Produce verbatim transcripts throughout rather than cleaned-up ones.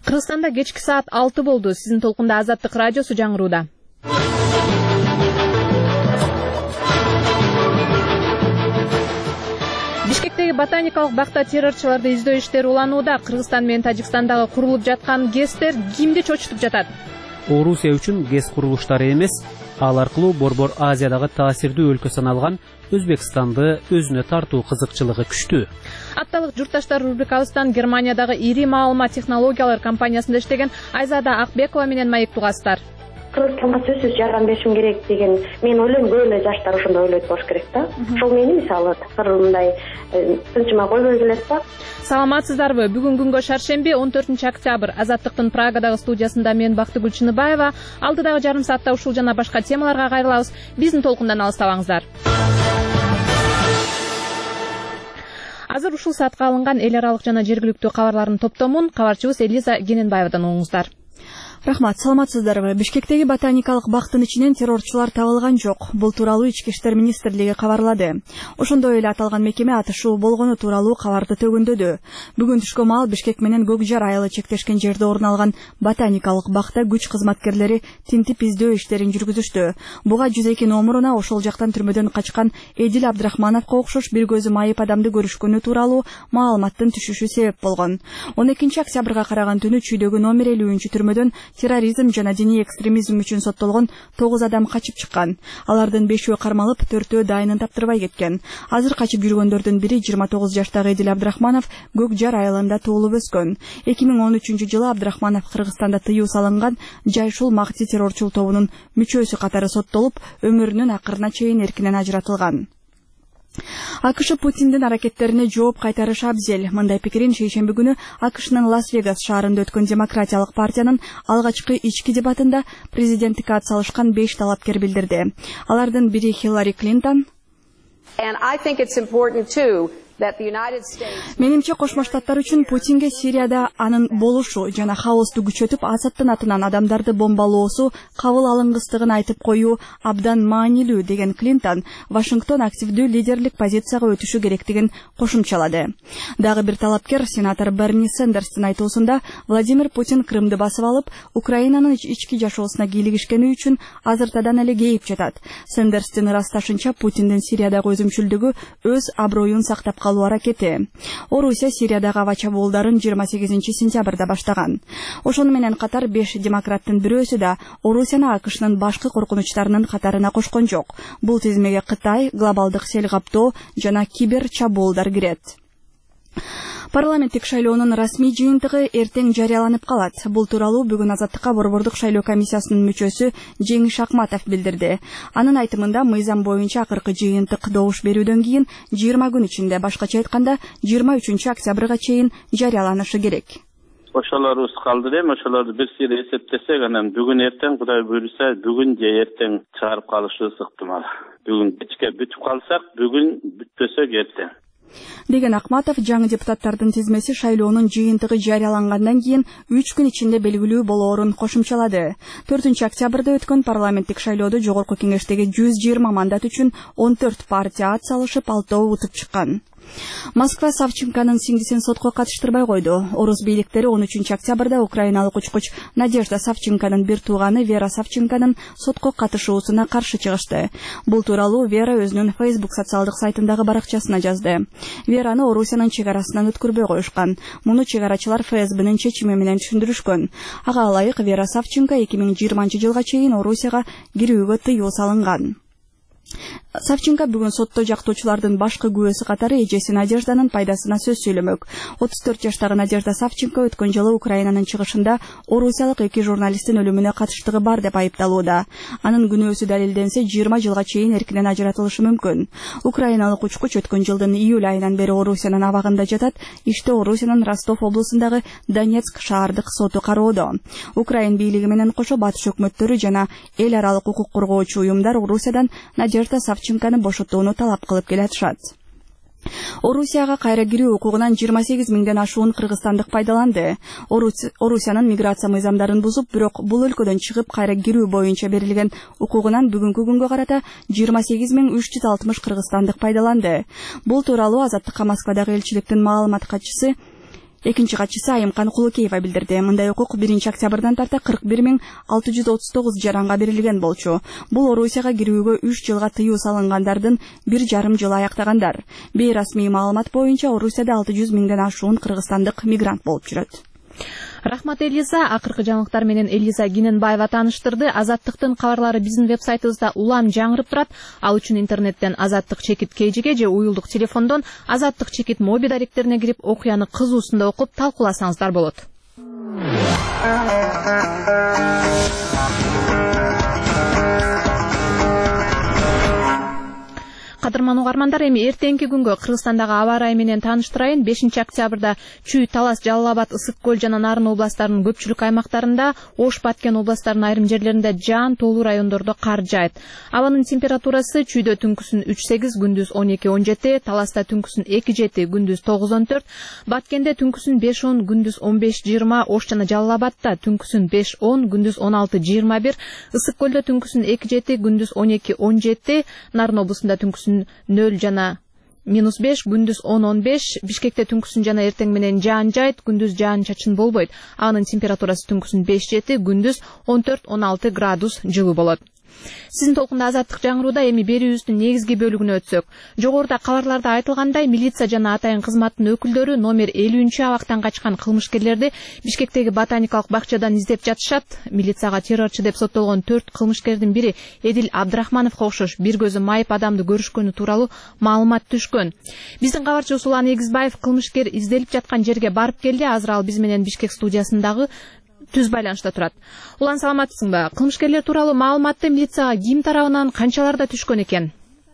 Кыргызстанда кечки саат алты болду. Сиздин толкунда Азаттык радиосу жаңырууда. Бишкектеги ботаникалык бакта террорчуларды издөө иштери уланууда. Кыргызстан менен Тажикстандагы курулуп жаткан ГЭСтер кимди чочутуп жатат? Орусия үчүн ГЭС курулуштары эмес, ал аркылуу Борбор Азиядагы таасирдүү өлкө саналган Өзбекстанды өзүнө тартуу кызыкчылыгы күчтүү. Апталык журтташтар рубрикабыздан Германиядагы ири маалымат технологиялар компаниясында иштеген Айзада Акбекова менен маектугасыздар. Кыргызстанга сөзсүз жардам беришим керек деген мен ойлойм, көп эле жаштар ошондой ойлойт болуш керек да. Ошол мени мисалы такыр мындай тынчыма койбой келет да. Саламатсыздарбы? Бүгүн күнгө шаршемби он төртүнчү октябрь. Азаттыктын Прагадагы студиясында мен Бактыгүл Чыныбаева. Алдыдагы жарым саатта ушул жана башка темаларга кайрылабыз. Биздин толкундан алыстабаңыздар. Азыр ушул саатка алынган эл аралык жана жергиликтүү кабарлардын топтомун кабарчыбыз Элиза Гененбаевадан угуңуздар. Рахмат, саламатсыздарбы? Бишкектеги ботаникалык бактын ичинен террорчулар табылган жок. Бул тууралуу Ички иштер министрлиги кабарлады. Ошондой эле аталган мекеме атышуу болгону тууралуу кабарды төгүндөдү. Бүгүн түшкө маал Бишкек менен Көкжар айылы чектешкен жерде орун алган ботаникалык бакта күч кызматкерлери тинтип издөө иштерин жүргүзүштү. Буга жүз эки номуруна ошол жактан түрмөдөн качкан Эдил Абдрахмановго окшош бир көзү майып адамды көрүшкөнү тууралуу маалыматтын түшүшү себеп болгон. он экинчи октябрга караган түнү Чүйдөгү номер элүүнчү түрмөдөн терроризм жана диний экстремизм үчүн соттолгон тогуз адам качып чыккан. Алардын бешөө кармалып, төртөө дайынын таптырбай кеткен. Азыр качып жүргөндөрдүн бири жыйырма тогуз жаштагы Эдил Абдрахманов Көкжар айылында туулуп өскөн. эки миң он үчүнчү жылы Абдрахманов Кыргызстанда тыюу салынган Жайшул Макти террорчул тобунун мүчөсү катары соттолуп, өмүрүнүн акырына чейин эркинен ажыратылган. АКШ Путиндин аракеттерине жооп кайтарыш абзел. Мындай пикирин шейшемби күнү АКШнын Лас-Вегас шаарында өткөн Демократиялык партиянын алгачкы ички дебатында президенттикке ат салышкан беш талапкер билдирди. Алардын бири Хиллари Клинтон. Менимче Кошмо Штаттар үчүн Путинге Сирияда анын болушу жана хаосту күчөтүп Асадтын атынан адамдарды бомбалоосу кабыл алынгыстыгын айтып коюу абдан маанилүү деген Клинтон Вашингтон активдүү лидерлик позицияга өтүшү керектигин кошумчалады. Дагы бир талапкер сенатор Берни Сендерстин айтуусунда Владимир Путин Крымды басып алып, Украинанын ички жашоосуна кийлигишкени үчүн азыртадан эле кейип жатат. Сендерстин ырасташынча Путиндин Сириядагы өзүмчүлдүгү өз аброюн сактап калуу аракети. Орусия Сириядагы аба чабуулдарын жыйырма сегизинчи сентябрда баштаган. Ошону менен катар беш демократтын бирөөсү да Орусияны АКШнын башкы коркунучтарынын катарына кошкон жок. Бул тизмеге Кытай, глобалдык сел каптоо жана кибер чабуулдар кирет. Парламенттик шайлоонун расмий жыйынтыгы эртең жарыяланып калат. Бул тууралуу бүгүн Азаттыкка Борбордук шайлоо комиссиясынын мүчөсү Жеңиш Акматов билдирди. Анын айтымында мыйзам боюнча акыркы жыйынтык добуш берүүдөн кийин жыйырма күн ичинде, башкача айтканда жыйырма үчүнчү октябрга чейин жарыяланышы керек. Ошолорубуз калды эми, ошолорду бир сири эсептесек, анан бүгүн эртең Кудай буйруса, бүгүн же эртең чыгарып калышыбыз ыктымал. Бүгүн кечке бүтүп калсак, бүгүн бүтпөсөк эртең деген Акматов жаңы депутаттардын тизмеси шайлоонун жыйынтыгы жарыялангандан кийин үч күн ичинде белгилүү болоорун кошумчалады. төртүнчү октябрда өткөн парламенттик шайлоодо жогорку кеңештеги жүз жыйырма мандат үчүн он төрт партия ат салышып, алтоо утуп чыккан. Москва Савченконун сиңдисин сотко катыштырбай койду. Орус бийликтери он үчүнчү октябрда украиналык учкуч Надежда Савченконун бир тууганы Вера Савченконун сотко катышуусуна каршы чыгышты. Бул тууралуу Вера өзүнүн Facebook социалдык сайтындагы баракчасына жазды. Вераны Орусиянын чек арасынан өткөрбөй коюшкан. Муну чек арачылар ФСБнын чечими менен түшүндүрүшкөн. Ага ылайык Вера Савченко эки миң жыйырманчы жылга чейин Орусияга кирүүгө тыюу салынган. Савченко бүгүн сотто жактоочулардын башкы күбөсү катары эжеси Надежданын пайдасына сөз сүйлөмөк. отуз төрт жаштагы Надежда Савченко өткөн жылы Украинанын чыгышында орусиялык эки журналисттин өлүмүнө катыштыгы бар деп айыпталууда. Анын күнөөсү далилденсе, жыйырма жылга чейин эркинен ажыратылышы мүмкүн. Украиналык учкуч өткөн жылдын июль айынан бери Орусиянын абагында жатат. Иште Орусиянын Ростов облусундагы Донецк шаардык соту кароодо. Украин бийлиги менен кошо батыш өкмөттөрү жана эл аралык укук коргоочу уюмдар Орусиядан Надежда Савченкону бошотууну талап кылып келатышат. Орусияга кайра кирүү укугунан жыйырма сегиз миңден ашуун кыргызстандык пайдаланды. Орусиянын миграция мыйзамдарын бузуп, бирок бул өлкөдөн чыгып кайра кирүү боюнча берилген укугунан бүгүнкү күнгө карата жыйырма сегиз миң үч жүз алтымыш кыргызстандык пайдаланды. Бул тууралуу Азаттыкка Москвадагы элчиликтин маалымат катчысы Экинчи катчысы Айымкан Кулукеева билдирди. Мындай укук биринчи октябрдан тарта кырк бир миң алты жүз отуз тогуз жаранга берилген болчу. Бул Орусияга кирүүгө үч жылга тыюу салынгандардын бир жарым жылы аяктагандар. Бейрасмий маалымат боюнча Орусияда алты жүз миңден ашуун кыргызстандык мигрант болуп жүрөт. Рахмат Элиза, акыркы жаңылыктар менен Элиза Гиненбаева тааныштырды. Азаттыктын кабарлары биздин вебсайтыбызда улам жаңырып турат. Ал үчүн интернеттен Азаттык чекит кейжиге же уюлдук телефондон Азаттык чекит моби даректерине кирип окуяны кызуусунда окуп талкууласаңыздар болот. Кадырман угармандар, эми эртеңки күнгө Кыргызстандагы аба ырайы менен тааныштырайын. бешинчи октябрда Чүй, Талас, Жалал Абад, Ысык көл жана Нарын областарынын көпчүлүк аймактарында, Ош, Баткен областарынын айрым жерлеринде жаан тоолуу райондордо кар жаайт. Абанын температурасы Чүйдө түнкүсүн үч сегиз, күндүз он эки он жети, Таласта түнкүсүн эки жети, күндүз тогуз он төрт, Баткенде түнкүсүн беш он, күндүз он беш жыйырма, Ош жана Жалал Абадта түнкүсүн беш он, күндүз он алты жыйырма бир, Ысык көлдө түнкүсүн эки жети, күндүз он эки он жети, Нарын облусунда түнкүсүн нөл жана минус беш, күндүз он он беш, Бишкекте түнкүсүн жана эртең менен жаан жайт, күндүз жаан чачын болбойт. Анын температурасы түнкүсүн беш жети, күндүз он төрт он алты градус жылы болот. Сиздин толкунда Азаттык жаңырууда. Эми берүүбүздүн негизги бөлүгүнө өтсөк. Жогоруда кабарларда айтылгандай, милиция жана атайын кызматтын өкүлдөрү номер элүүнчү абактан качкан кылмышкерлерди Бишкектеги ботаникалык бакчадан издеп жатышат. Милицияга террорчу деп соттолгон төрт кылмышкердин бири Эдил Абдрахмановго окшош бир көзү майып адамды көрүшкөнү тууралуу маалымат түшкөн. Биздин кабарчыбыз Улан Эгизбаев кылмышкер изделип жаткан жерге барып келди. Азыр ал биз менен Бишкек студиясындагы түз байланышта турат. Улан, саламатсыңбы? Кылмышкерлер тууралуу маалыматты милицияга ким тарабынан канчаларда түшкөн экен?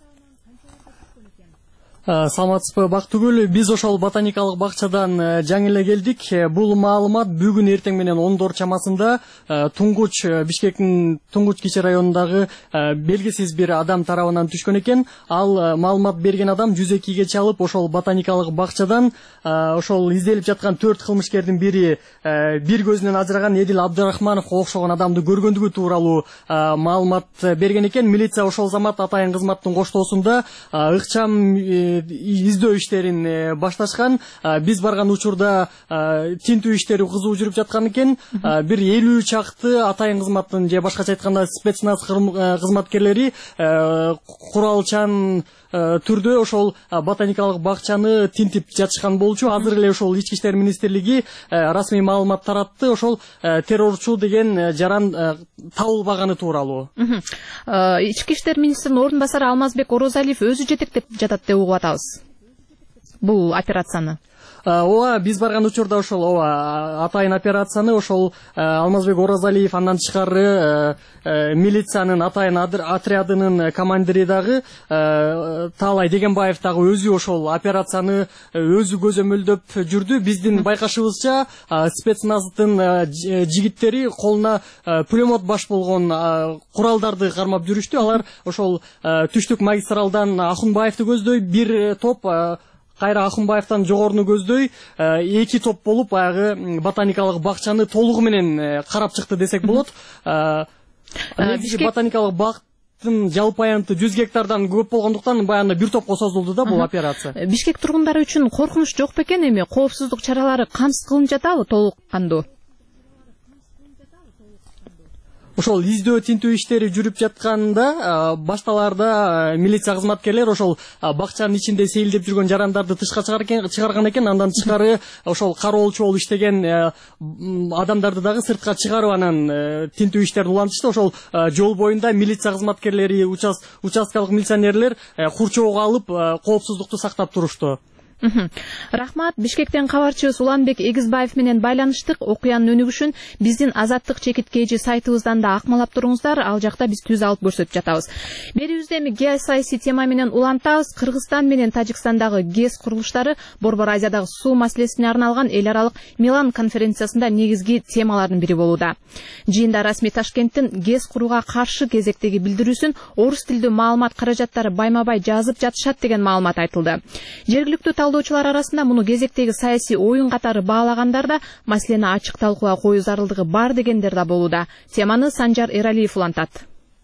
Саламатсызбы, Бактыгүл. Биз ошол ботаникалык бакчадан жаңы эле келдик. Бул маалымат бүгүн эртең менен ондор чамасында Туңгуч, Бишкектин Туңгуч кичи районундагы белгисиз бир адам тарабынан түшкөн экен. Ал маалымат берген адам жүз экиге чалып, ошол ботаникалык бакчадан ошол изделип жаткан төрт кылмышкердин бири бир көзүнөн ажыраган Эдил Абдрахмановго окшогон адамды көргөндүгү тууралуу маалымат берген экен. Милиция ошол замат атайын кызматтын коштоосунда ыкчам издөө иштерин башташкан. Биз барган учурда тинтүү иштери кызуу жүрүп жаткан экен. Бир элүү чакты атайын кызматтын же башкача айтканда спецназ кызматкерлери куралчан түрдө ошол ботаникалык бакчаны тинтип жатышкан болчу. Азыр эле ошол Ички иштер министрлиги расмий маалымат таратты. Ошол террорчу деген жаран табылбаганы тууралуу. Ички иштер министринин ордун басары Алмазбек Орозалиев өзү жетектеп жатат деп угуп атабыз бул операцияны. Ооба, биз барган учурда ошол ооба атайын операцияны ошол Алмазбек Оразалиев, андан тышкары милициянын атайын отрядынын командири дагы Таалай Дегенбаев дагы өзү ошол операцияны өзү көзөмөлдөп жүрдү. Биздин байкашыбызча спецназдын жигиттери колуна пулемет баш болгон куралдарды кармап жүрүштү. Алар ошол түштүк магистралдан Ахунбаевди көздөй бир топ, кайра Ахунбаевтан жогоруну көздөй эки топ болуп баягы ботаникалык бакчаны толугу менен карап чыкты десек болот. Ботаникалык бактын жалпы аянты жүз гектардан көп болгондуктан баягы бир топко созулду да бул операция. Бишкек тургундары үчүн коркунуч жок бекен? Эми коопсуздук чаралары камсыз кылынып жатабы толук кандуу? Ошол издөө тинтүү иштери жүрүп жатканда башталарда милиция кызматкерлер ошол бакчанын ичинде сейилдеп жүргөн жарандарды тышка чыгарган экен. Андан тышкары ошол кароолчу болуп иштеген адамдарды дагы сыртка чыгарып анан тинтүү иштерин улантышты. Ошол жол боюнда милиция кызматкерлери, участкалык милиционерлер курчоого алып коопсуздукту сактап турушту. Рахмат. Бишкектен кабарчыбыз Уланбек Эгизбаев менен байланыштык. Окуянын өнүгүшүн биздин Азаттык чекит кейжи сайтыбыздан да акмалап туруңуздар. Ал жакта биз түз алып көрсөтүп жатабыз. Берүүбүздө эми геосаясий тема менен улантабыз. Кыргызстан менен Тажикстандагы ГЭС курулуштары Борбор Азиядагы суу маселесине арналган эл аралык Милан конференциясында негизги темалардын бири болууда. Жыйында расмий Ташкенттин ГЭС курууга каршы кезектеги билдирүүсүн орус тилдүү маалымат каражаттары байма-бай жазып жатышат деген маалымат айтылды. Жергиликтүү талдоочулар арасында муну кезектеги саясий оюн катары баалагандар да маселени ачык талкууга коюу зарылдыгы бар дегендер да болууда. Теманы Санжар Эралиев улантат.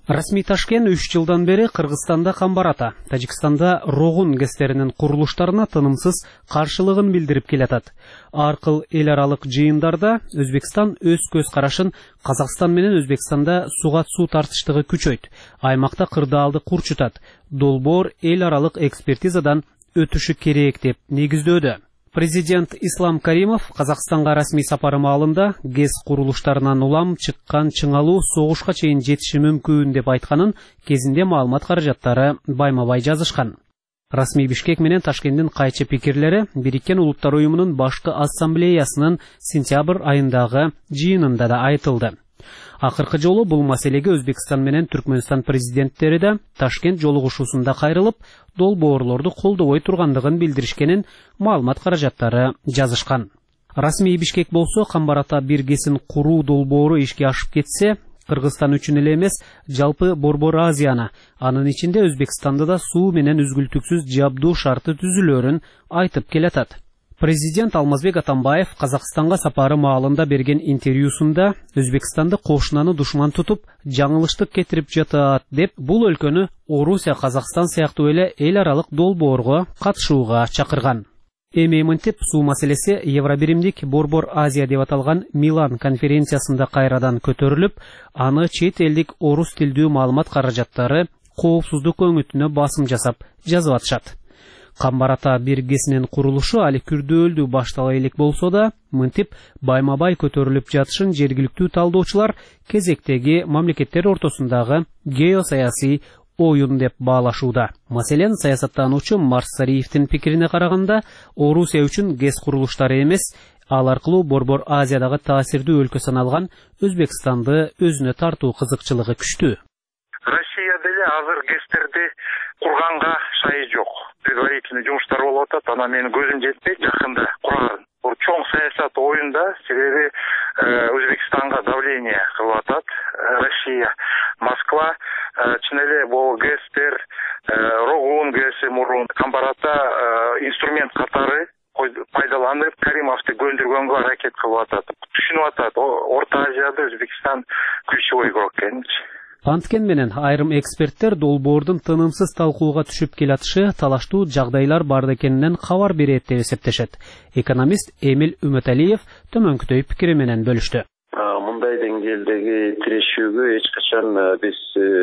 Расмий Ташкент үч жылдан бери Кыргызстанда Камбарата, Тажикстанда Рогун гэстеринин курулуштарына тынымсыз каршылыгын билдирип келатат. Аркыл эл аралык жыйындарда Өзбекстан өз көз карашын Казакстан менен Өзбекстанда суга суу тартыштыгы күчөйт, аймакта кырдаалды курчутат, долбоор эл аралык экспертизадан өтүшү керек деп негиздөөдө. Президент Ислам Каримов Казакстанга расмий сапары маалында ГЭС курулуштарынан улам чыккан чыңалуу согушка чейин жетиши мүмкүн деп айтканын кезинде маалымат каражаттары байма-бай жазышкан. Расмий Бишкек менен Ташкенттин кайчы пикирлери Бириккен Улуттар уюмунун башкы ассамблеясынын сентябрь айындагы жыйынында да айтылды. Акыркы жолу бул маселеге Өзбекстан менен Түркмөнстан президенттери да Ташкент жолугушуусунда кайрылып, долбоорлорду колдобой тургандыгын билдиришкенин маалымат каражаттары жазышкан. Расмий Бишкек болсо Камбарата бир гэсин куруу долбоору ишке ашып кетсе, Кыргызстан үчүн эле эмес, жалпы Борбор Азияны, анын ичинде Өзбекстанды да суу менен үзгүлтүксүз жабдуу шарты түзүлөрүн айтып келатат. Президент Алмазбек Атамбаев Казакстанга сапары маалында берген интервьюсунда Өзбекстанды кошунаны душман тутуп, жаңылыштык кетирип жатат деп, бул өлкөнү Орусия, Казакстан сыяктуу эле эл аралык долбоорго катышууга чакырган. Эми мынтип суу маселеси Евробиримдик Борбор Азия деп аталган Милан конференциясында кайрадан көтөрүлүп, аны чет элдик орус тилдүү маалымат каражаттары коопсуздук өңүтүнө басым жасап жазып атышат. Камбарата бир гэсинин курулушу али күрдөөлдүү баштала элек болсо да, мынтип байма-бай көтөрүлүп жатышын жергиликтүү талдоочулар кезектеги мамлекеттер ортосундагы геосаясий оюн деп баалашууда. Маселен, саясаттануучу Марс Сариевдин пикирине караганда, Орусия үчүн ГЭС курулуштары эмес, ал аркылуу Борбор Азиядагы таасирдүү өлкө саналган Өзбекстанды өзүнө тартуу кызыкчылыгы күчтүү. Россия деле азыр ГЭСтерди курганга шайы жок. Предварительный жумуштар болуп атат, ана менин көзүм жетпейт, жакында курарын. Бул чоң саясат оюнда, себеби Өзбекстанга давление кылып атат Россия. Москва чын эле бул ГЭСтер, Рогун ГЭСи мурун Камбарата инструмент катары пайдаланып, Каримовду көндүргөнгө аракет кылып атат. Түшүнүп атат, Орто Азияда Өзбекстан ключевой игрок экенин. Анткен менен айрым эксперттер долбоордун тынымсыз талкууга түшүп келатышы талаштуу жагдайлар бар экенинен кабар берет деп эсептешет. Экономист Эмил Үмөталиев төмөнкүдөй пикири менен бөлүштү. Мындай деңгээлдеги тирешүүгө эч качан биз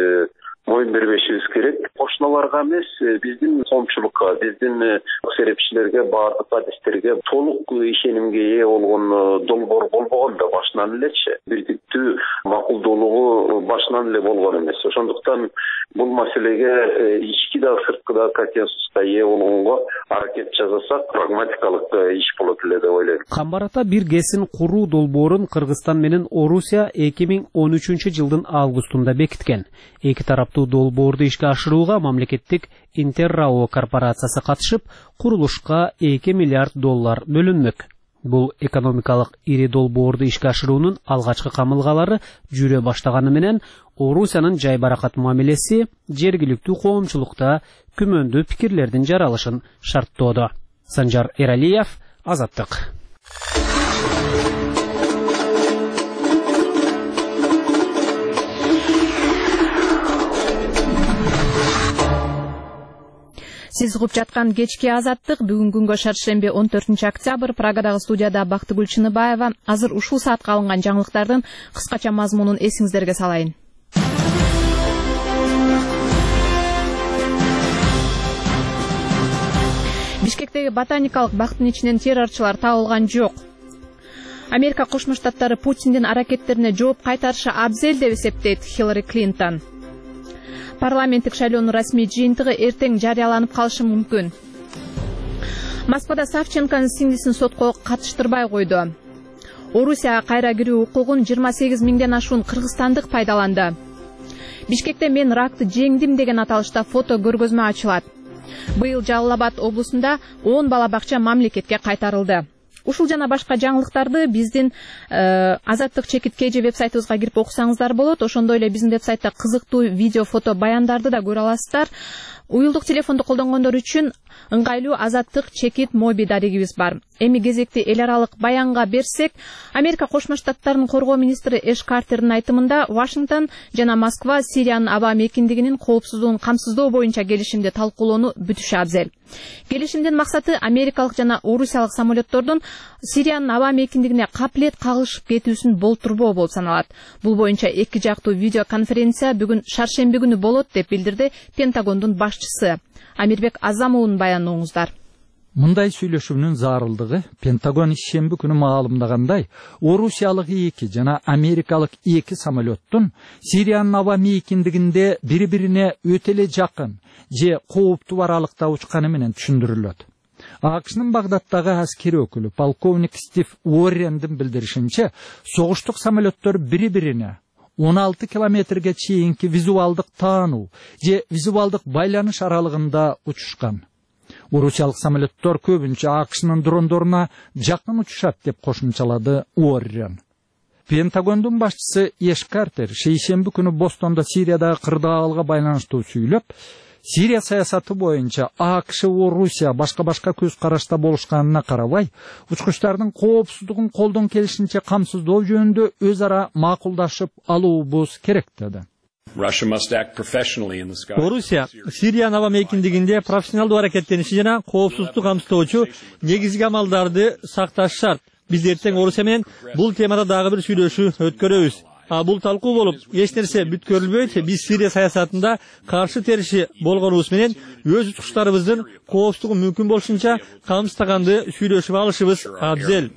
моюн бербешибиз керек. Кошуналарга эмес, биздин коомчулукка, биздин серепчилерге, баардык адистерге толук ишенимге ээ болгон долбоор болбогон да башынан элечи. Бирдиктүү макулдуулугу башынан эле болгон эмес. Ошондуктан бул маселеге ички да сырткы да консенсуска ээ болгонго аракет жасасак, прагматикалык иш болот эле деп ойлойм. Камбарата бир гэсин куруу долбоорун Кыргызстан менен Орусия эки миң он үчүнчү жылдын августунда бекиткен. Эки тараптуу долбоорду ишке ашырууга мамлекеттик Интеррао корпорациясы катышып, курулушка эки миллиард доллар бөлүнмөк. Бул экономикалык ири долбоорду ишке ашыруунун алгачкы камылгалары жүрө баштаганы менен Орусиянын жайбаракат мамилеси жергиликтүү коомчулукта күмөндүү пикирлердин жаралышын шарттоодо. Санжар Эралиев, Азаттык. Сиз угуп жаткан кечки Азаттык бүгүн күнгө шаршемби он төртүнчү октябрь Прагадагы студияда Бактыгүл Чыныбаева. Азыр ушул саатка алынган жаңылыктардын кыскача мазмунун эсиңиздерге салайын. Бишкектеги ботаникалык бактын ичинен террорчулар табылган жок. Америка Кошмо Штаттары Путиндин аракеттерине жооп кайтарышы абзел деп эсептейт Хиллари Клинтон. Парламенттик шайлоонун расмий жыйынтыгы эртең жарыяланып калышы мүмкүн. Москвада Савченконун сиңдисин сотко катыштырбай койду. Орусияга кайра кирүү укугун жыйырма сегиз миңден ашуун кыргызстандык пайдаланды. Бишкекте мен ракты жеңдим деген аталышта фото көргөзмө ачылат. Быйыл Жалал Абад облусунда он бала бакча мамлекетке кайтарылды. Ушул жана башка жаңылыктарды биздин Азаттык чекит кж вебсайтыбызга кирип окусаңыздар болот. Ошондой эле биздин вебсайтта кызыктуу видео, фото, баяндарды да көрө аласыздар. Уюлдук телефонду колдонгондор үчүн ыңгайлуу Азаттык чекит моби дарегибиз бар. Эми кезекти эл аралык баянга берсек, Америка Кошмо Штаттарынын коргоо министри Эш Картердин айтымында Вашингтон жана Москва Сириянын аба мейкиндигинин коопсуздугун камсыздоо боюнча келишимди талкуулоону бүтүшү абзел. Келишимдин максаты америкалык жана орусиялык самолеттордун Сириянын аба мейкиндигине капилет кагылышып кетүүсүн болтурбоо болуп саналат. Бул боюнча эки жактуу видеоконференция бүгүн шаршемби күнү болот деп билдирди Пентагондун башчысы. Амирбек Азамовдун баянын оңуздар. Мындай сүйлөшүүнүн зарылдыгы Пентагон ишемби күнү маалымдагандай, орусиялык эки жана америкалык эки самолеттун Сириянын аба мейкиндигинде бири-бирине өтө эле жакын же кооптуу аралыкта учканы менен түшүндүрүлөт. АКШнын Багдадтагы аскери өкүлү полковник Стив Уоррендин билдиришинче, согуштук самолеттор бири-бирине он алты километрге чейинки визуалдык таануу же визуалдык байланыш аралыгында учушкан. Орусиялык самолеттор көбүнчө АКШнын дрондоруна жакын учушат деп кошумчалады Уоррен. Пентагондун башчысы Эш Картер шейшемби күнү Бостонда Сириядагы кырдаалга байланыштуу сүйлөп, Сирия саясаты боюнча АКШ, Орусия башка-башка көз карашта болушканына карабай, учкучтардын коопсуздугун колдон келишинче камсыздоо жөнүндө өз ара макулдашып алуубуз керек деди. Орусия Сириянын аба мейкиндигинде профессионалдуу аракеттениши жана коопсуздукту камсыздоочу негизги амалдарды сакташ шарт. Биз эртең Орусия менен бул темада дагы бир сүйлөшүү өткөрөбүз. А бул талкуу болуп, эч нерсе бүткөрүлбөйт. Биз Сирия саясатында каршы териши болгонубуз менен өз учкучтарыбыздын коопсуздугун мүмкүн болушунча камсыздаганды сүйлөшүп алышыбыз абзел.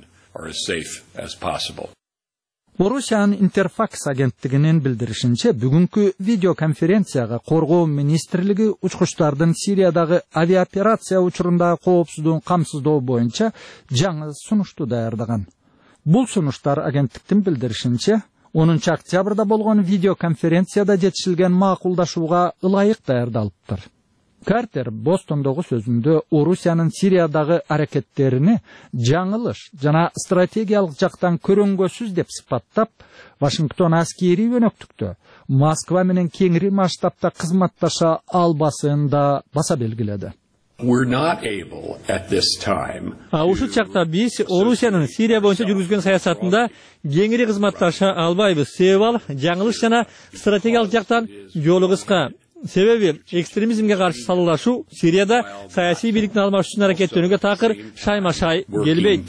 Орусиянын Интерфакс агенттигинин билдиришинче, бүгүнкү видеоконференцияга коргоо министрлиги учкучтардын Сириядагы авиаоперация учурундагы коопсуздугун камсыздоо боюнча жаңы сунушту даярдаган. Бул сунуштар агенттиктин билдиришинче, онунчу октябрда болгон видеоконференцияда жетишилген макулдашууга ылайык даярдалыптыр. Картер Бостондогу сөзүндө Орусиянын Сириядагы аракеттерини жаңылыш жана стратегиялык жактан көрөнгөсүз деп сыпаттап, Вашингтон аскери өнөктүктө Москва менен кеңири масштабта кызматташа албасын да баса белгиледи. А ушул чакта биз Орусиянын Сирия боюнча жүргүзгөн саясатында кеңири кызматташа албайбыз. Себеби ал жаңылыш жана стратегиялык жактан жолу кыска. Себеби экстремизмге каршы салуулашуу Сирияда саясий бийликтин алмашуусун аракеттенүүгө такыр шайма-шай келбейт.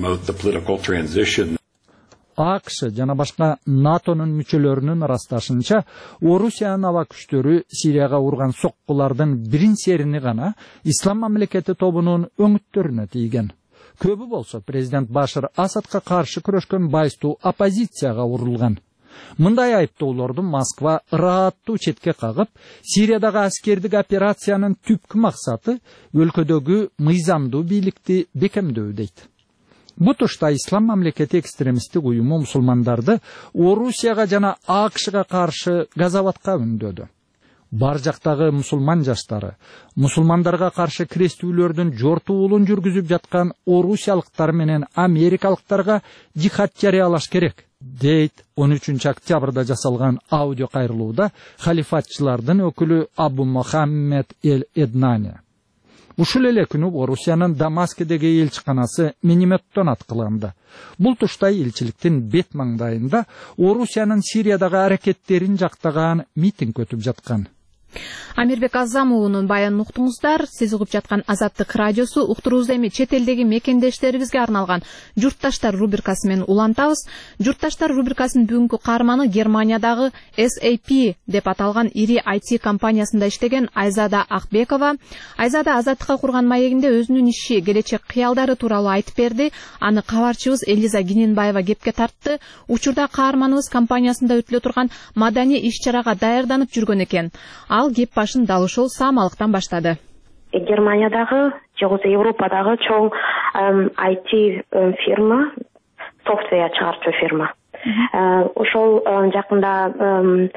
АКШ жана башка НАТОнун мүчөлөрүнүн ырасташынча, Орусиянын аба күчтөрү Сирияга урган соккулардын бирин серини гана Ислам мамлекети тобунун өңүттөрүнө тийген. Көбү болсо президент Башар Асадка каршы күрөшкөн байстуу оппозицияга урулган. Мындай айыптоолорду Москва ырааттуу четке кагып, Сириядагы аскердик операциянын түпкү максаты өлкөдөгү мыйзамдуу бийликти бекемдөө дейт. Бу тушта Ислам мамлекети экстремисттик уюму мусулмандарды Орусияга жана АКШга каршы газаватка үндөдү. Бар жактагы мусулман жаштары мусулмандарга каршы крестүүлөрдүн жортуулун жүргүзүп жаткан орусиялыктар менен америкалыктарга жихад жарыялаш керек, дейт он үчүнчү октябрда жасалган аудио кайрылууда халифатчылардын өкүлү Абу Мухаммед эль-Эднани. Ушул эле күнү Орусиянын Дамаскедеги элчиканасы минометтон аткыланды. Бул тушта элчиликтин бет маңдайында Орусиянын Сириядагы аракеттерин жактаган митинг өтүп жаткан. Амирбек Азамовдун баянын уктуңуздар. Сиз угуп жаткан Азаттык радиосу. Уктуруубузду эми чет элдеги мекендештерибизге арналган Журтташтар рубрикасы менен улантабыз. Журтташтар рубрикасынын бүгүнкү каарманы Германиядагы эс эй пи деп аталган ири ай ти компаниясында иштеген Айзада Акбекова. Айзада Азаттыкка курган маегинде өзүнүн иши, келечек кыялдары тууралуу айтып берди. Аны кабарчыбыз Элиза Гиненбаева кепке тартты. Учурда каарманыбыз компаниясында өтүлө турган маданий иш-чарага даярданып жүргөн экен. Ал кеп башын дал ушул саамалыктан баштады. Германиядагы же болбосо Европадагы чоң ай ти фирма, софтвер чыгарчу фирма. Ошол жакында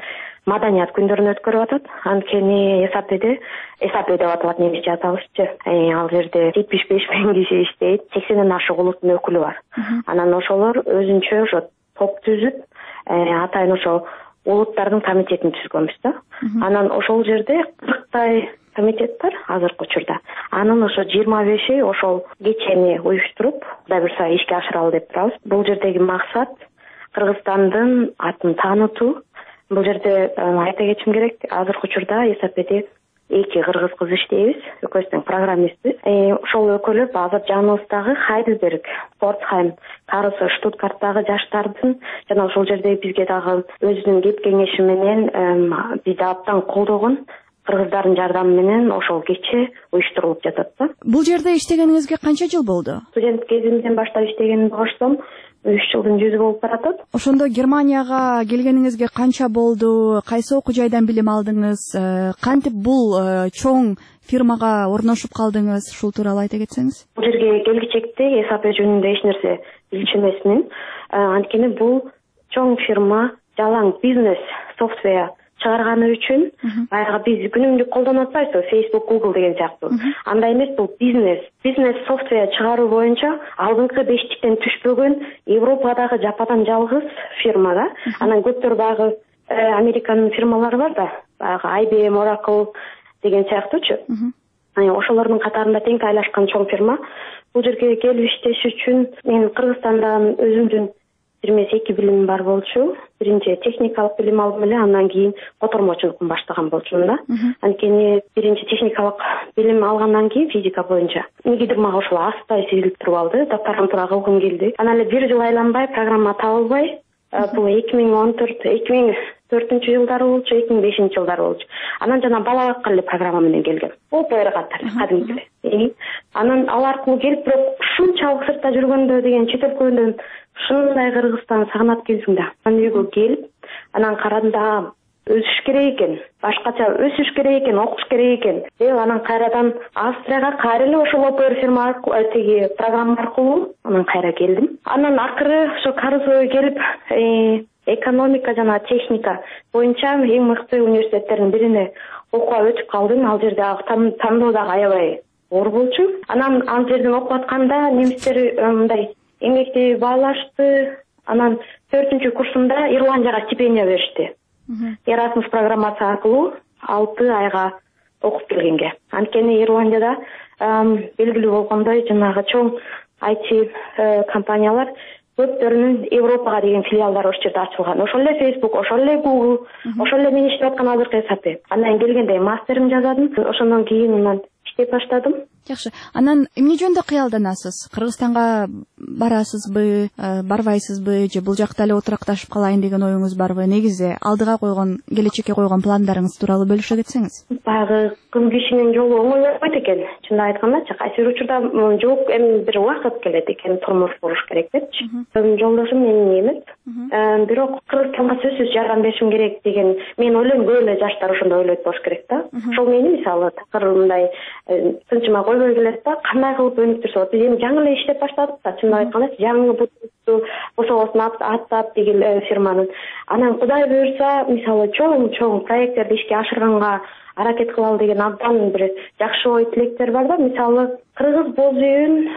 маданият күндөрүн өткөрүп атат. Анткени САПде САП деп аталат, немисче аталышчы. Ал жерде жетимиш беш миң киши иштейт, сексенден ашык улуттун өкүлү бар. Анан ошолор өзүнчө ошо топ түзүп, атайын ошо улуттардын комитетин түзгөнбүз да. Анан ошол жерде кырктай комитет бар азыркы учурда. Анын ошо жыйырма беши ошол кечени уюштуруп, Кудай буюрса ишке ашыралы деп турабыз. Бул жердеги максат Кыргызстандын атын таанытуу. Бул жерде айта кетишим керек, азыркы учурда САПде эки кыргыз кыз иштейбиз, экөөсүнүн программистпиз. Ошол өкөлөп азыр жаныбыздагы Хайдельберг, Портхайм, Карлсруhe, Штутгарттагы жаштардын жана ошол жерде бизге дагы өзүнүн кеп кеңеши менен бизди абдан колдогон кыргыздардын жардамы менен ошол кече уюштурулуп жатат да. Бул жерде иштегениңизге канча жыл болду? Студент кезимден баштап иштегенди кошсом, үч жылдын жүзү болуп баратат. Ошондо Германияга келгениңизге канча болду? Кайсы окуу жайдан билим алдыңыз? Кантип бул чоң фирмага орношуп калдыңыз? Ушул тууралуу айта кетсеңиз. Бул жерге келгичекте САП жөнүндө эч нерсе билчү эмесмин. Анткени бул чоң фирма жалаң бизнес софтвер чыгарганы үчүн баягы биз күнүмдүк колдонуп атпайбызбы, Facebook, Google деген сыяктуу. Андай эмес, бул бизнес. Бизнес софтвер чыгаруу боюнча алдыңкы бештиктен түшпөгөн Европадагы жападан жалгыз фирма да. Анан көптөр баягы Американын фирмалары бар да, баягы ай би эм, Oracle деген сыяктуучу. Ошолордун катарында тең айлашкан чоң фирма. Бул жерге келип иштеш үчүн мен Кыргызстандан өзүмдүн бир эмес эки билимим бар болчу. Биринчи техникалык билим алдым эле, андан кийин котормочулуктун баштаган болчумун да. Анткени биринчи техникалык билим алгандан кийин физика боюнча негедир мага ошол астай сезилип туруп алды, докторантура кылгым келди. Анан эле бир жыл айланбай, программа табылбай, бул эки миң он төрт эки миң төртүнчү жылдары болчу, эки миң бешинчи жылдары болчу. Анан жана бала бакка эле программа менен келгем. Опер катары кадимки. Анан ал аркылуу келип, бирок ушунчалык сыртта жүргөндө деген чет өлкөдөн ушундай Кыргызстан сагынат келдим да. Анан үйгө келип, анан карадым да, өсүш керек экен, башкача өсүш керек экен, окуш керек экен. Деп анан кайрадан Австрияга кайра эле ошол опер фирма аркылуу, теги программа аркылуу анан кайра келдим. Анан акыры ошо Карлсруhe келип, экономика жана техника боюнча эң мыкты университеттердин бирине окууга өтүп калдым. Ал жерде тандоо дагы аябай оор болчу. Анан ал жерден окуп атканда немистер мындай эмгекти баалашты. Анан төртүнчү курсумда Ирландияга стипендия беришти. Erasmus программасы аркылуу алты айга окуп келгенге. Анткени Ирландияда белгилүү болгондой жанагы чоң ай ти компаниялар көптөрүнүн Европага деген филиалдары ошол жерде ачылган. Ошол эле Facebook, ошол эле Google, ошол эле мен иштеп аткан азыркы САП. Андан келгенде мастерим жазадым. Ошондон кийин анан иштеп баштадым. Жакшы. Анан эмне жөнүндө кыялданасыз? Кыргызстанга барасызбы, барбайсызбы, же бул жакта эле отуракташып калайын деген оюңуз барбы? Негизи алдыга койгон, келечекке койгон пландарыңыз тууралуу бөлүшө кетсеңиз. Баягы кыз кишинин жолу оңой болбойт экен. Чынын айткандачы, кайсы бир учурда жок, эми бир убакыт келет экен, турмуш болуш керек депчи. Жолдошум менин эмес. Бирок Кыргызстанга сөзсүз жардам беришим керек деген мен ойлойм, көп эле жаштар ошондой ойлойт болуш керек да. Ошол мени мисалы такыр мындай тынчыма койбой келет да, кандай кылып өнүктүрсө болот. Биз эми жаңы эле иштеп баштадык да, чынын айтканда жаңы буту босогосун аттап деген фирманын. Анан Кудай буюрса, мисалы чоң-чоң проекттерди ишке ашырганга аракет кылалы деген абдан бир жакшы ой тилектер бар да. Мисалы кыргыз боз үйүн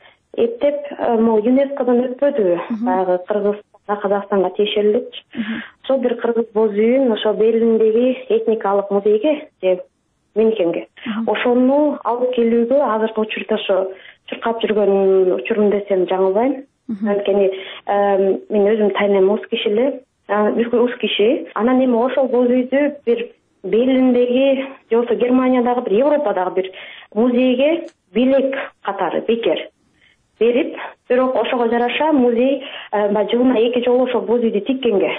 эптеп могу ЮНЕСКОдон өтпөдү. Баягы Кыргызстанга, Казакстанга тиешеличи. Ошол бир кыргыз боз үйүн ошо Берлиндеги этникалык музейге же Мюнхенге ошону алып келүүгө азыркы учурда ошо чуркап жүргөн учурум десем жаңылбайм. Анткени мен өзүм тайнем уз киши эле, уз киши. Анан эми ошол боз үйдү бир Берлиндеги же болбосо Германиядагы бир Европадагы бир музейге белек катары бекер берип, бирок ошого жараша музей жылына эки жолу ошол боз үйдү тиккенге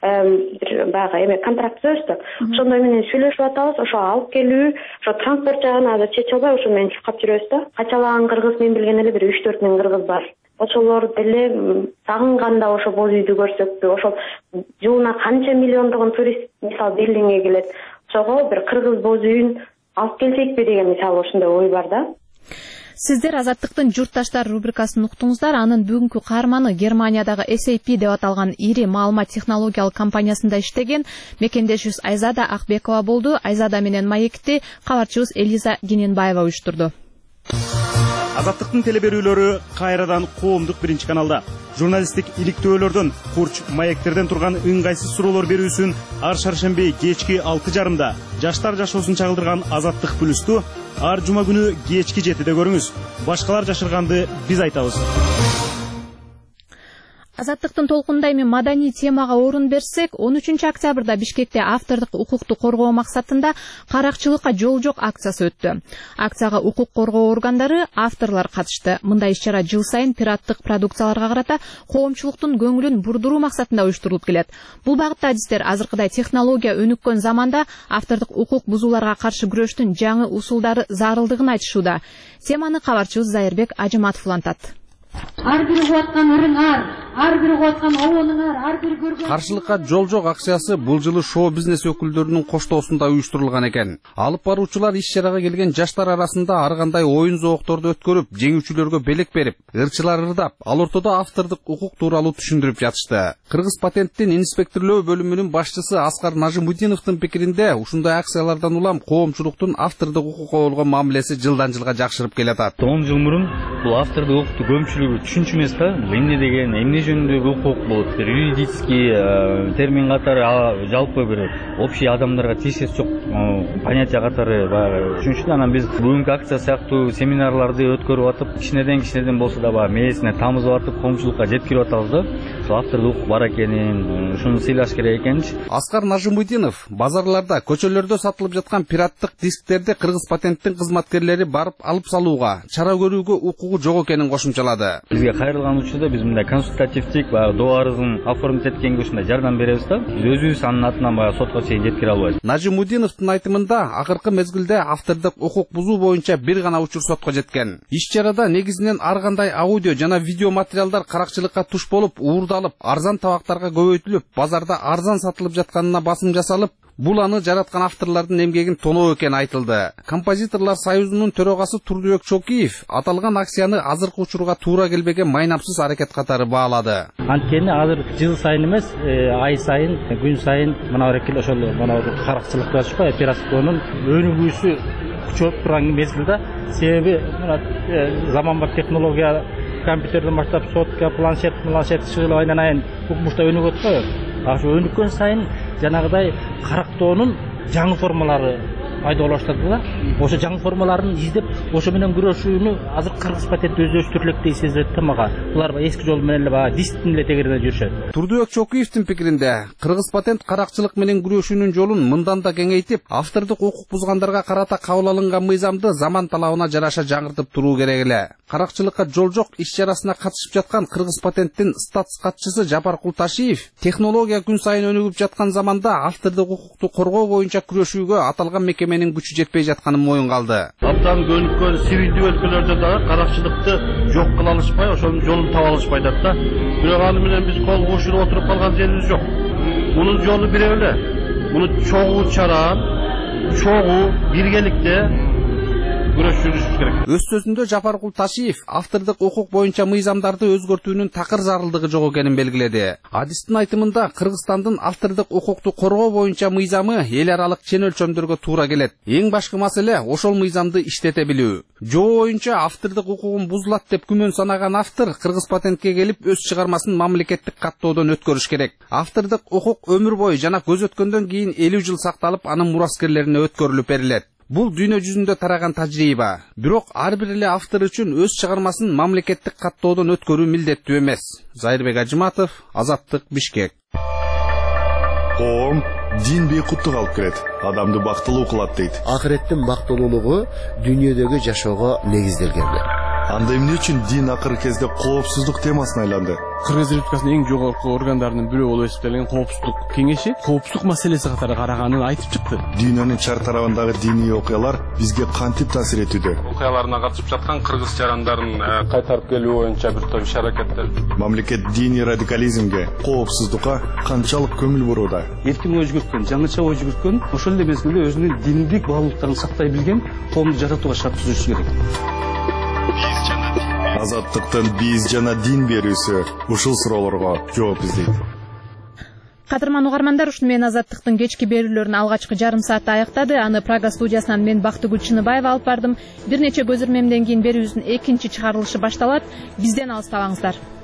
бир баягы эме контракт түзөбүз. Ошондой менен сүйлөшүп атабыз. Ошо алып келүү, ошо транспорт жагын азыр чече албай, ошо менен чуркап жүрөбүз да. Качалаган кыргыз мен билген эле бир үч төрт миң кыргыз бар. Ошолор деле сагынганда ошо боз үйдү көрсөкпү. Ошол жылына канча миллиондогон турист мисалы Берлинге келет. Ошого бир кыргыз боз үйүн алып келсекпи деген мисалы ошондой ой бар да. Сиздер Азаттыктын журтташтар рубрикасын уктуңуздар. Анын бүгүнкү каарманы Германиядагы эс эй пи деп аталган ири маалымат технологиялык компаниясында иштеген мекендешибиз Айзада Акбекова болду. Айзада менен маекти кабарчыбыз Элиза Гененбаева уюштурду. Азаттыктын телеберүүлөрү кайрадан коомдук биринчи каналда. Журналисттик иликтөөлөрдөн, курч маектерден турган ыңгайсыз суроолор берүүсүн ар шаршемби кечки алты жарымда жаштар жашоосун чагылдырган Азаттык плюсту ар жума күнү кечки жетиде көрүңүз. Башкалар жашырганды биз айтабыз. Азаттыктын толкунунда эми маданий темага орун берсек, он үчүнчү октябрда Бишкекте автордук укукту коргоо максатында каракчылыкка жол жок акциясы өттү. Акцияга укук коргоо органдары, авторлор катышты. Мындай иш-чара жыл сайын пираттык продукцияларга карата коомчулуктун көңүлүн бурдуруу максатында уюштурулуп келет. Бул багытта адистер азыркыдай технология өнүккөн заманда автордук укук бузууларга каршы күрөштүн жаңы усулдары зарылдыгын айтышууда. Теманы кабарчыбыз Зайырбек Ажыматов улантат. Ар бир угаткан ырыңар, ар бир угаткан обонуңар, ар бир көргөн каршылыкка жол жок акциясы бул жылы шоу бизнес өкүлдөрүнүн коштоосунда уюштурулган экен. Алып баруучулар иш-чарага келген жаштар арасында ар кандай оюн зоокторду өткөрүп, жеңүүчүлөргө белек берип, ырчылар ырдап, ал ортодо автордук укук тууралуу түшүндүрүп жатышты. Кыргыз патенттин инспекторлоо бөлүмүнүн башчысы Аскар Нажимудиновдун пикиринде, ушундай акциялардан улам коомчулуктун автордук укукка болгон мамилеси жылдан жылга жакшырып келатат. он жыл мурун бул автордук укукту көпчүлүгү түшүнчү эмес да. Эмне деген, эмне жөнүндөгү укук бул, юридический термин катары жалпы бир общий адамдарга тиешеси жок понятие катары баягы түшүнүштү. Анан биз бүгүнкү акция сыяктуу семинарларды өткөрүп атып, кичинеден кичинеден болсо да баягы мээсине тамызып атып, коомчулукка жеткирип атабыз да. Ошол автордук укук бар экенин, ушуну сыйлаш керек экенчи. Аскар Нажимудинов базарларда, көчөлөрдө сатылып жаткан пираттык дисктерди Кыргыз патенттин кызматкерлери барып алып салууга, чара көрүүгө укугу жок экенин кошумчалады. Бизге кайрылган учурда биз мындай консультативдик баягы доо арызын оформить эткенге ушундай жардам беребиз да. Биз өзүбүз анын атынан баягы сотко чейин жеткире албайбыз. Нажимудиновдун айтымында, акыркы мезгилде автордук укук бузуу боюнча бир гана учур сотко жеткен. Иш-чарада негизинен ар кандай аудио жана видео материалдар каракчылыкка туш болуп, уурдалып, арзан табактарга көбөйтүлүп, базарда арзан сатылып жатканына басым жасалып, бул аны жараткан авторлордун эмгегин тоноо экени айтылды. Композиторлор союзунун төрөгасы Турдубек Чокиев аталган акцияны азыркы учурга туура келбеген майнапсыз аракет катары баалады. Анткени азыр жыл сайын эмес, ай сайын, күн сайын мына аракет ошол мына каракчылык болчу, операциянын өнүгүүсү күчөп турган мезгилде, себеби мына заманбап технология, компьютерден баштап сотка, планшет, планшет чыгылып айдан айын укмушта өнүгөт го. Ошо өнүккөн сайын жанагыдай карактоонун жаңы формалары пайда болуп баштады да. Ошо жаңы формаларын издеп, ошо менен күрөшүүнү азыр Кыргыз патент өздөштүрүлөктөй сезилет да мага. Булар эски жол менен эле баягы дисктин эле тегерине жүрүшөт. Турдубек Чокиевдин пикиринде, Кыргыз патент каракчылык менен күрөшүүнүн жолун мындан да кеңейтип, автордук укук бузгандарга карата кабыл алынган мыйзамды заман талабына жараша жаңыртып туруу керек эле. Каракчылыкка жол жок иш-чарасына катышып жаткан Кыргыз патенттин статс катчысы Жапар Култашиев, технология күн сайын өнүгүп жаткан заманда автордук укукту коргоо боюнча күрөшүүгө аталган мекеменин күчү жетпей жатканын моюн калды. Абдан көнүккөн сивилдүү өлкөлөрдө дагы каракчылыкты жок кыла алышпай, ошонун жолун таба алышпай атат да. Бирок аны менен биз кол кошуп отуруп калган жерибиз жок. Мунун жолу бир эле. Муну чогуу чара, чогуу биргеликте Өз сөзүндө Жапар Култашиев автордук укук боюнча мыйзамдарды өзгөртүүнүн такыр зарылдыгы жок экенин белгиледи. Адистин айтымында, Кыргызстандын автордук укукту коргоо боюнча мыйзамы эл аралык чен өлчөмдөргө туура келет. Эң башкы маселе ошол мыйзамды иштете билүү. Жоо боюнча автордук укугун бузулат деп күмөн санаган автор Кыргыз патентке келип өз чыгармасын мамлекеттик каттоодон өткөрүш керек. Автордук укук өмүр бою жана көз өткөндөн кийин элүү жыл сакталып, анын мураскерлерине өткөрүлүп берилет. Бул дүйнө жүзүндө тараган тажрыйба. Бирок ар бир эле автор үчүн өз чыгармасын мамлекеттик каттоодон өткөрүү милдеттүү эмес. Зайырбек Ажыматов, Азаттык, Бишкек. Коом дин бейкуттук алып келет, адамды бактылуу кылат дейт. Акыреттин бактылуулугу дүйнөдөгү жашоого негизделген. Анда эмне үчүн дин акыркы кезде коопсуздук темасына айланды? Кыргыз Республикасынын эң жогорку органдарынын бирөө болуп эсептелген коопсуздук кеңеши коопсуздук маселеси катары караганын айтып чыкты. Дүйнөнүн чар тарабындагы диний окуялар бизге кантип таасир этүүдө? Окуяларына катышып жаткан кыргыз жарандарын кайтарып келүү боюнча бир топ иш-аракеттер. Мамлекет диний радикализмге, коопсуздукка канчалык көңүл бурууда? Эркин ой жүгүрткөн, жаңыча ой жүгүрткөн, ошол эле мезгилде өзүнүн диндик баалуулуктарын сактай билген коомду жаратууга шарт түзүш керек. азаттыктын биз жана дин берүүсү ушул суроолорго жооп издейт. Кадырман угармандар, ушуну менен азаттыктын кечки берүүлөрүн алгачкы жарым саатта аяктады. Аны Прага студиясынан мен Бактыгүл Чыныбаева алып бардым. Бир нече көзөрмемден кийин берүүбүздүн экинчи чыгарылышы башталат. Бизден алыстабаңыздар.